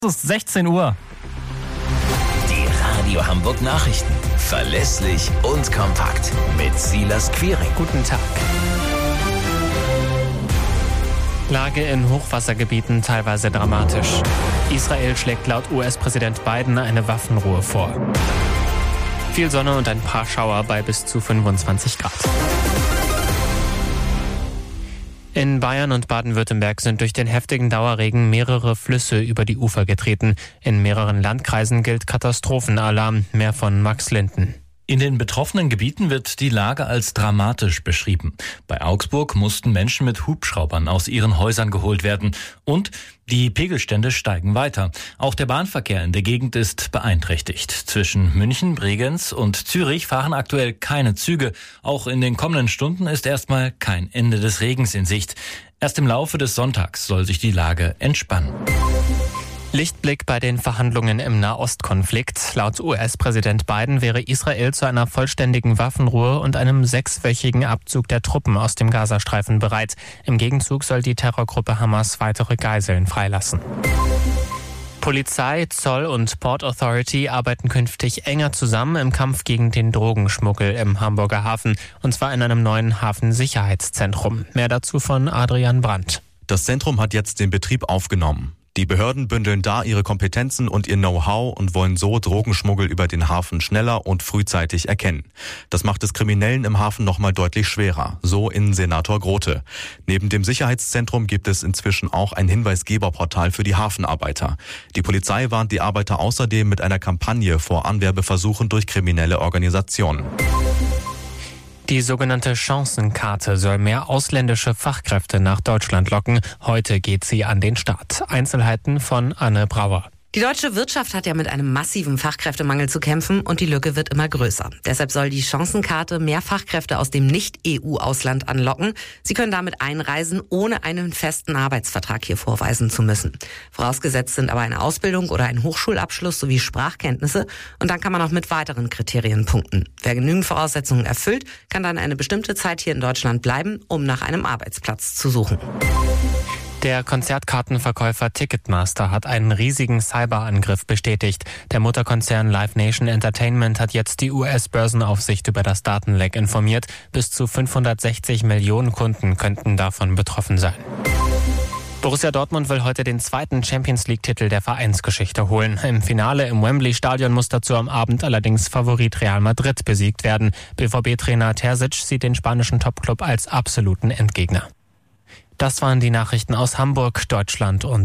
Es ist 16 Uhr. Die Radio Hamburg Nachrichten. Verlässlich und kompakt. Mit Silas Quiring. Guten Tag. Lage in Hochwassergebieten teilweise dramatisch. Israel schlägt laut US-Präsident Biden eine Waffenruhe vor. Viel Sonne und ein paar Schauer bei bis zu 25 Grad. In Bayern und Baden-Württemberg sind durch den heftigen Dauerregen mehrere Flüsse über die Ufer getreten. In mehreren Landkreisen gilt Katastrophenalarm. Mehr von Max Linden. In den betroffenen Gebieten wird die Lage als dramatisch beschrieben. Bei Augsburg mussten Menschen mit Hubschraubern aus ihren Häusern geholt werden. Und die Pegelstände steigen weiter. Auch der Bahnverkehr in der Gegend ist beeinträchtigt. Zwischen München, Bregenz und Zürich fahren aktuell keine Züge. Auch in den kommenden Stunden ist erstmal kein Ende des Regens in Sicht. Erst im Laufe des Sonntags soll sich die Lage entspannen. Lichtblick bei den Verhandlungen im Nahostkonflikt. Laut US-Präsident Biden wäre Israel zu einer vollständigen Waffenruhe und einem 6-wöchigen Abzug der Truppen aus dem Gazastreifen bereit. Im Gegenzug soll die Terrorgruppe Hamas weitere Geiseln freilassen. Polizei, Zoll und Port Authority arbeiten künftig enger zusammen im Kampf gegen den Drogenschmuggel im Hamburger Hafen. Und zwar in einem neuen Hafensicherheitszentrum. Mehr dazu von Adrian Brandt. Das Zentrum hat jetzt den Betrieb aufgenommen. Die Behörden bündeln da ihre Kompetenzen und ihr Know-how und wollen so Drogenschmuggel über den Hafen schneller und frühzeitig erkennen. Das macht es Kriminellen im Hafen nochmal deutlich schwerer, so Innensenator Grote. Neben dem Sicherheitszentrum gibt es inzwischen auch ein Hinweisgeberportal für die Hafenarbeiter. Die Polizei warnt die Arbeiter außerdem mit einer Kampagne vor Anwerbeversuchen durch kriminelle Organisationen. Die sogenannte Chancenkarte soll mehr ausländische Fachkräfte nach Deutschland locken. Heute geht sie an den Start. Einzelheiten von Anne Brauer. Die deutsche Wirtschaft hat ja mit einem massiven Fachkräftemangel zu kämpfen und die Lücke wird immer größer. Deshalb soll die Chancenkarte mehr Fachkräfte aus dem Nicht-EU-Ausland anlocken. Sie können damit einreisen, ohne einen festen Arbeitsvertrag hier vorweisen zu müssen. Vorausgesetzt sind aber eine Ausbildung oder ein Hochschulabschluss sowie Sprachkenntnisse und dann kann man auch mit weiteren Kriterien punkten. Wer genügend Voraussetzungen erfüllt, kann dann eine bestimmte Zeit hier in Deutschland bleiben, um nach einem Arbeitsplatz zu suchen. Der Konzertkartenverkäufer Ticketmaster hat einen riesigen Cyberangriff bestätigt. Der Mutterkonzern Live Nation Entertainment hat jetzt die US-Börsenaufsicht über das Datenleck informiert. Bis zu 560 Millionen Kunden könnten davon betroffen sein. Borussia Dortmund will heute den zweiten Champions-League-Titel der Vereinsgeschichte holen. Im Finale im Wembley-Stadion muss dazu am Abend allerdings Favorit Real Madrid besiegt werden. BVB-Trainer Terzic sieht den spanischen Topclub als absoluten Endgegner. Das waren die Nachrichten aus Hamburg, Deutschland und